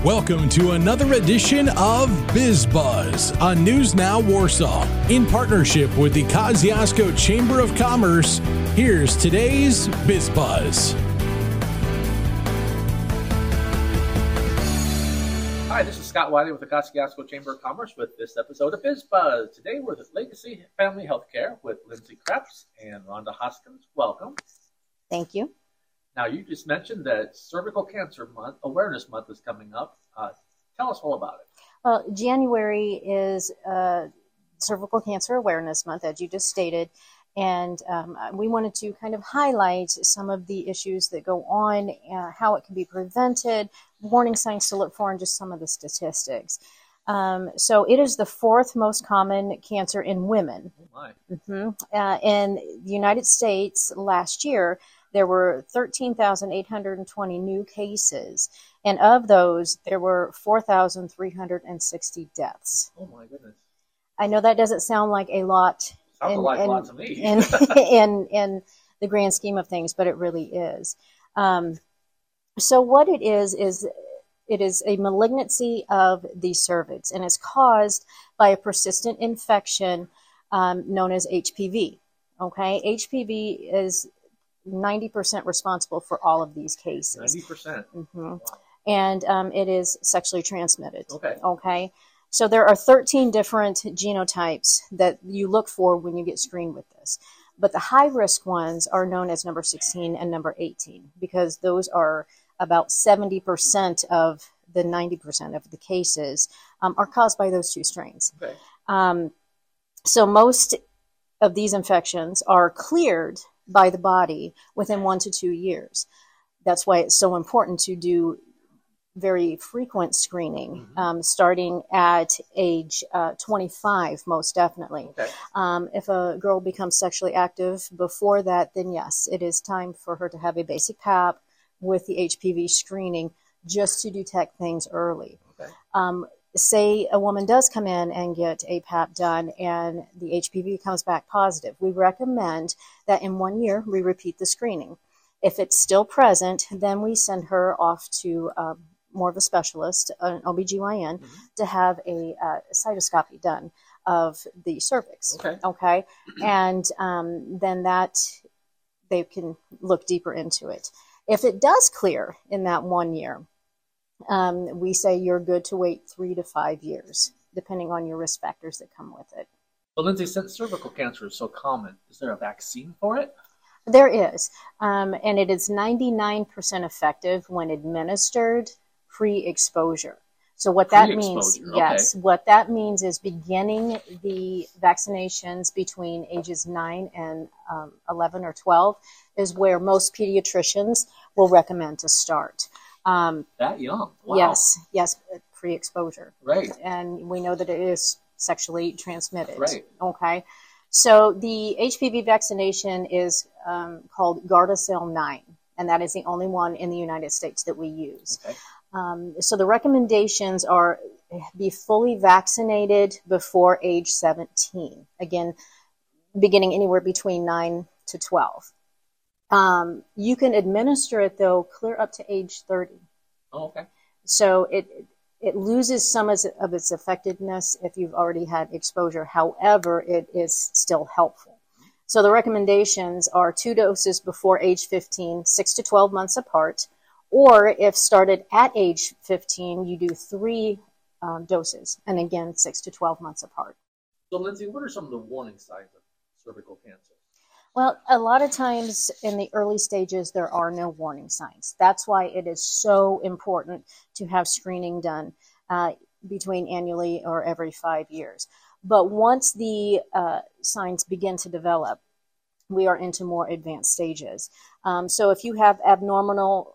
Welcome to another edition of BizBuzz on News Now Warsaw. In partnership with the Kosciuszko Chamber of Commerce, here's today's BizBuzz. Hi, this is Scott Wiley with the Kosciuszko Chamber of Commerce with this episode of BizBuzz. Today we're at Legacy Family Healthcare with Lindsay Krebs and Rhonda Hoskins. Welcome. Thank you. Now, you just mentioned that Cervical Cancer Month, Awareness Month is coming up. Tell us all about it. Well, January is Cervical Cancer Awareness Month, as you just stated, and we wanted to kind of highlight some of the issues that go on, how it can be prevented, warning signs to look for, and just some of the statistics. So it is the fourth most common cancer in women. Oh my. In the United States last year, there were 13,820 new cases, and of those, there were 4,360 deaths. Oh my goodness. I know that doesn't sound like a lot. Sounds like a lot to me. in the grand scheme of things, but it really is. So what it is it is a malignancy of the cervix, and it's caused by a persistent infection known as HPV. Okay, HPV is 90% responsible for all of these cases. 90%. Wow. And it is sexually transmitted. Okay. So there are 13 different genotypes that you look for when you get screened with this. But the high-risk ones are known as number 16 and number 18 because those are about 70% of the 90% of the cases are caused by those two strains. Okay. So most of these infections are cleared by the body within 1 to 2 years. That's why it's so important to do very frequent screening, starting at age 25, most definitely. Okay. If a girl becomes sexually active before that, then yes, it is time for her to have a basic PAP with the HPV screening just to detect things early. Okay. Say a woman does come in and get a PAP done and the HPV comes back positive. We recommend that in 1 year we repeat the screening. If it's still present, then we send her off to more of a specialist, an OBGYN, to have a cytoscopy done of the cervix. Okay? And then that they can look deeper into it. If it does clear in that 1 year, we say you're good to wait 3 to 5 years, depending on your risk factors that come with it. Well, Lindsay, since cervical cancer is so common, is there a vaccine for it? There is, and it is 99% effective when administered pre-exposure. So what that means, yes, what that means is beginning the vaccinations between ages 9 and 11 or 12 is where most pediatricians will recommend to start. That young? Wow. Yes, pre-exposure. Right. And we know that it is sexually transmitted. Right. Okay. So the HPV vaccination is called Gardasil 9, and that is the only one in the United States that we use. Okay. So the recommendations are be fully vaccinated before age 17. Again, beginning anywhere between 9 to 12. You can administer it, though, clear up to age 30. Oh, okay. So it loses some of its effectiveness if you've already had exposure. However, it is still helpful. So the recommendations are 2 doses before age 15, 6 to 12 months apart. Or if started at age 15, you do 3 doses. And again, 6 to 12 months apart. So, Lindsay, what are some of the warning signs of cervical cancer? Well, a lot of times in the early stages, there are no warning signs. That's why it is so important to have screening done between annually or every 5 years. But once the signs begin to develop, we are into more advanced stages. So if you have abnormal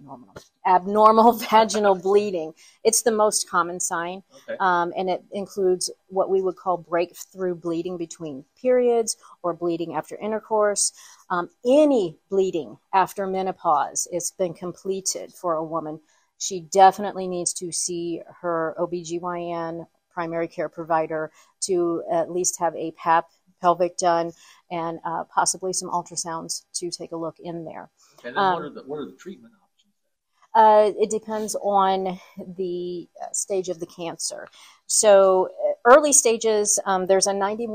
vaginal bleeding, it's the most common sign. Okay. And it includes what we would call breakthrough bleeding between periods or bleeding after intercourse. Any bleeding after menopause, it's been completed for a woman. She definitely needs to see her OBGYN, primary care provider, to at least have a PAP pelvic done and possibly some ultrasounds to take a look in there. And then what are the treatment It depends on the stage of the cancer. So early stages, there's a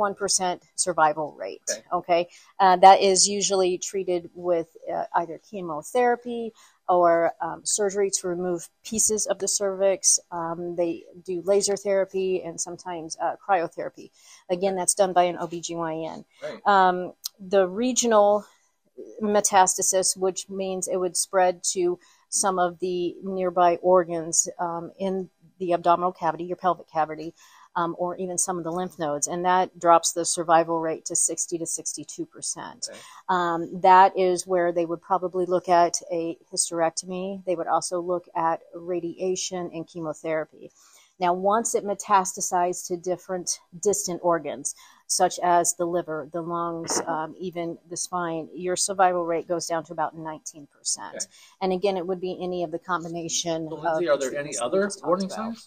91% survival rate. Okay, that is usually treated with either chemotherapy or surgery to remove pieces of the cervix. They do laser therapy and sometimes cryotherapy. Again, that's done by an OBGYN. Right. The regional metastasis, which means it would spread to some of the nearby organs in the abdominal cavity, your pelvic cavity, or even some of the lymph nodes, and that drops the survival rate to 60 to 62%. Okay. That is where they would probably look at a hysterectomy. They would also look at radiation and chemotherapy. Now, once it metastasized to different distant organs, such as the liver, the lungs, even the spine, your survival rate goes down to about 19%. Okay. And again, it would be any of the combination. So, Lindsay, are there any other warning signs?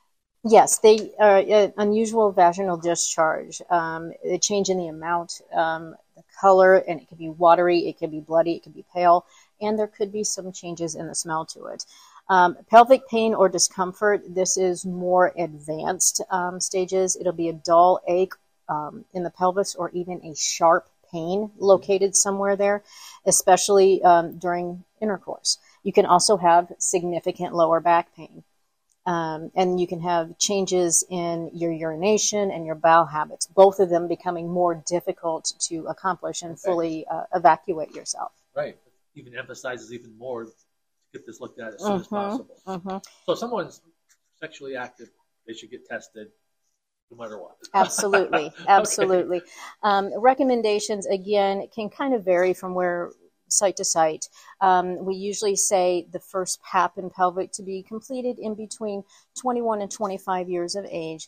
Yes, they are unusual vaginal discharge, a change in the amount, the color, and it could be watery, it could be bloody, it could be pale, and there could be some changes in the smell to it. Pelvic pain or discomfort, this is more advanced stages. It'll be a dull ache in the pelvis or even a sharp pain located somewhere there, especially during intercourse. You can also have significant lower back pain. And you can have changes in your urination and your bowel habits, both of them becoming more difficult to accomplish and fully evacuate yourself. Right. Even emphasizes even more to get this looked at as soon as possible. So if someone's sexually active, they should get tested no matter what. Absolutely. Absolutely. Recommendations, again, can kind of vary from where site to site. We usually say the first PAP and pelvic to be completed in between 21 and 25 years of age.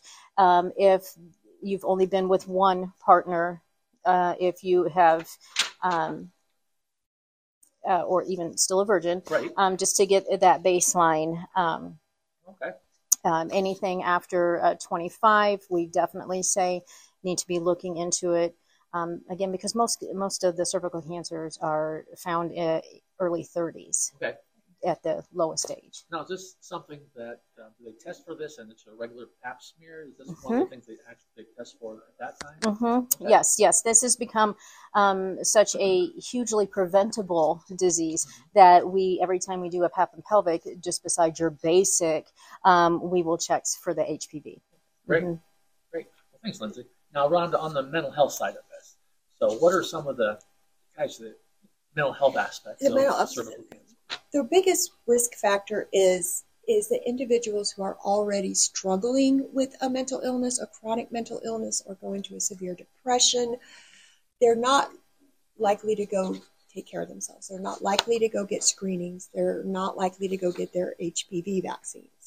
If you've only been with one partner, if you have, or even still a virgin, right. Just to get that baseline. Okay. Anything after 25, we definitely say need to be looking into it. Again, because most of the cervical cancers are found in early 30s. Okay. At the lowest stage. Now, is this something that do they test for this, and it's a regular Pap smear? Is this one of the things they actually test for at that time? Okay. Yes. This has become such a hugely preventable disease that every time we do a Pap and pelvic, just besides your basic, we will check for the HPV. Great. Great. Well, thanks, Lindsay. Now, Rhonda, on the mental health side of this, so what are some of the mental health aspects of cervical cancer? The biggest risk factor is the individuals who are already struggling with a mental illness, a chronic mental illness, or going to a severe depression. They're not likely to go take care of themselves. They're not likely to go get screenings. They're not likely to go get their HPV vaccines.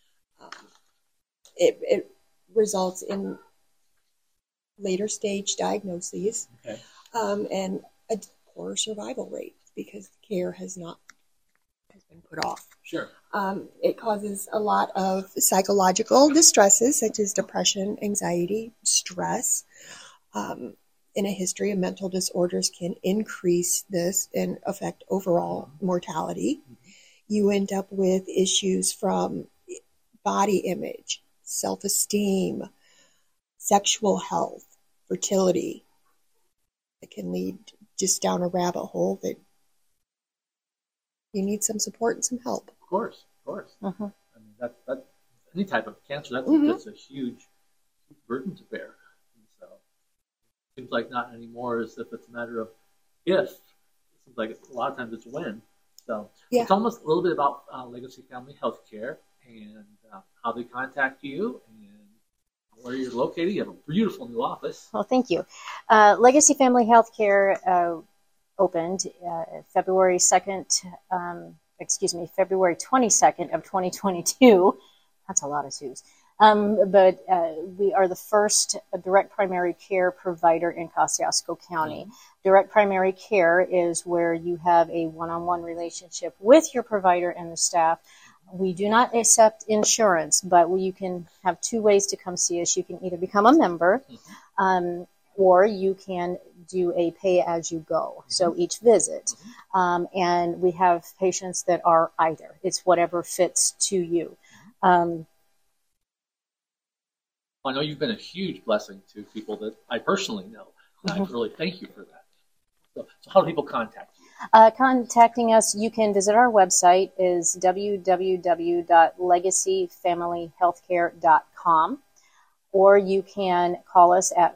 It results in later stage diagnoses and a poor survival rate because care has been put off. Sure. It causes a lot of psychological distresses such as depression, anxiety, stress. In a history of mental disorders can increase this and affect overall mortality. You end up with issues from body image, self-esteem, sexual health, fertility. It can lead just down a rabbit hole that you need some support and some help. Of course. I mean, that any type of cancer, that's a huge burden to bear. And so it seems like not anymore as if it's a matter of if. It seems like a lot of times it's when. So it's almost a little bit about Legacy Family Healthcare and how they contact you and where you're located. You have a beautiful new office. Well, thank you. Legacy Family Healthcare opened February 22nd of 2022. That's a lot of twos. But we are the first direct primary care provider in Kosciuszko County. Direct primary care is where you have a one-on-one relationship with your provider and the staff. We do not accept insurance, but you can have two ways to come see us. You can either become a member, or you can do a pay-as-you-go, so each visit. And we have patients that are either. It's whatever fits to you. I know you've been a huge blessing to people that I personally know. I really thank you for that. So how do people contact you? Contacting us, you can visit our website, is www.legacyfamilyhealthcare.com, or you can call us at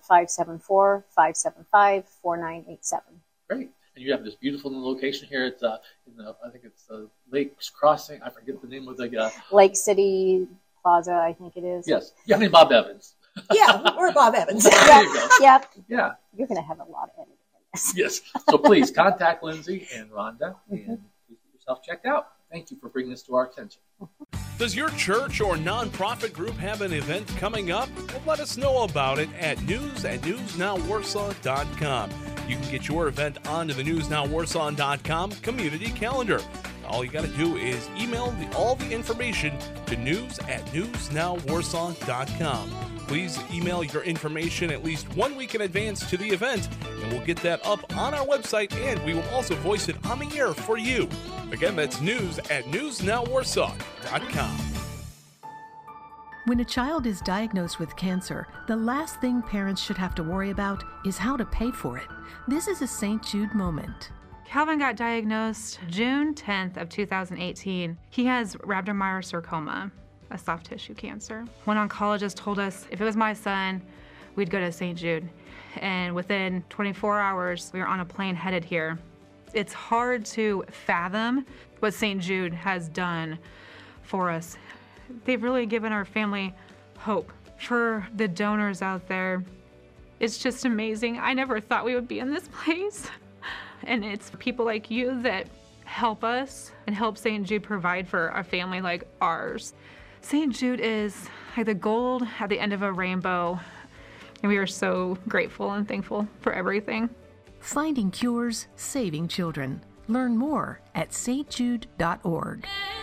574-575-4987. Great. And you have this beautiful new location here. It's I think it's Lakes Crossing. I forget the name of the Lake City Plaza, I think it is. Yes. Yeah, I mean Bob Evans. Yeah, we're Bob Evans. There you go. Yep. Yeah. You're going to have a lot of editing in this. Yes. So please contact Lindsay and Rhonda and get yourself checked out. Thank you for bringing this to our attention. Does your church or nonprofit group have an event coming up? Well, let us know about it at news@newsnowwarsaw.com. You can get your event onto the newsnowwarsaw.com community calendar. All you got to do is email all the information to news@newsnowwarsaw.com. Please email your information at least 1 week in advance to the event, and we'll get that up on our website, and we will also voice it on the air for you. Again, that's news@newsnowwarsaw.com. When a child is diagnosed with cancer, the last thing parents should have to worry about is how to pay for it. This is a St. Jude moment. Calvin got diagnosed June 10th of 2018. He has rhabdomyosarcoma, a soft tissue cancer. One oncologist told us if it was my son, we'd go to St. Jude. And within 24 hours, we were on a plane headed here. It's hard to fathom what St. Jude has done for us. They've really given our family hope. For the donors out there, it's just amazing. I never thought we would be in this place. And it's people like you that help us and help St. Jude provide for a family like ours. St. Jude is like the gold at the end of a rainbow, and we are so grateful and thankful for everything. Finding cures, saving children. Learn more at stjude.org.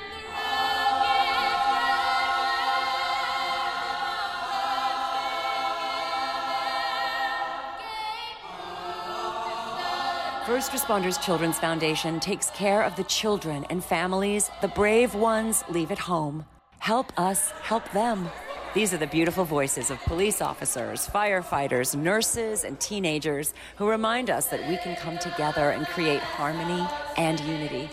First Responders Children's Foundation takes care of the children and families the brave ones leave at home. Help us help them. These are the beautiful voices of police officers, firefighters, nurses, and teenagers who remind us that we can come together and create harmony and unity.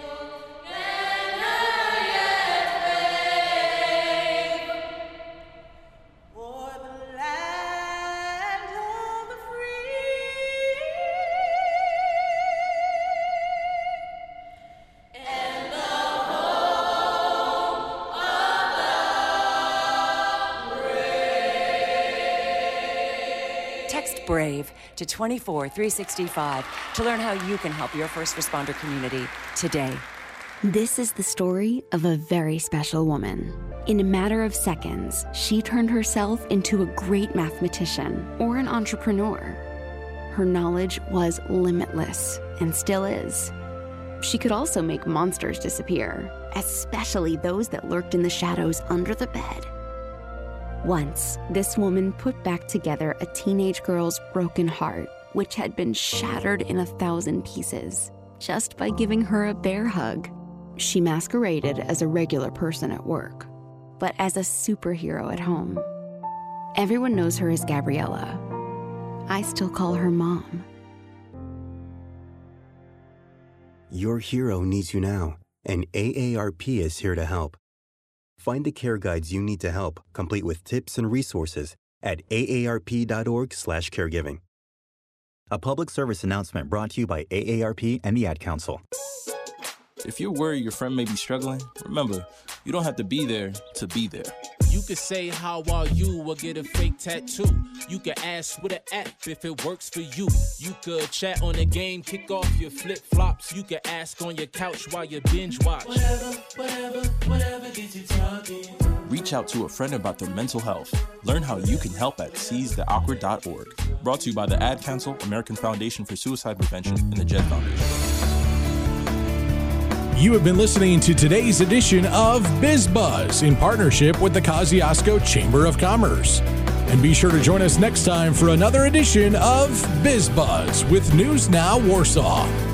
Text BRAVE to 24365 to learn how you can help your first responder community today. This is the story of a very special woman. In a matter of seconds, she turned herself into a great mathematician or an entrepreneur. Her knowledge was limitless and still is. She could also make monsters disappear, especially those that lurked in the shadows under the bed. Once, this woman put back together a teenage girl's broken heart, which had been shattered in 1,000 pieces, just by giving her a bear hug. She masqueraded as a regular person at work, but as a superhero at home. Everyone knows her as Gabriella. I still call her Mom. Your hero needs you now, and AARP is here to help. Find the care guides you need to help, complete with tips and resources at aarp.org/caregiving. A public service announcement brought to you by AARP and the Ad Council. If you're worried your friend may be struggling, remember, you don't have to be there to be there. You could say, how are you, or get a fake tattoo. You could ask with an app if it works for you. You could chat on the game, kick off your flip-flops. You could ask on your couch while you binge watch. Whatever gets you talking. Reach out to a friend about their mental health. Learn how you can help at seizetheawkward.org. Brought to you by the Ad Council, American Foundation for Suicide Prevention, and the JED Foundation. You have been listening to today's edition of BizBuzz in partnership with the Kosciuszko Chamber of Commerce. And be sure to join us next time for another edition of BizBuzz with News Now Warsaw.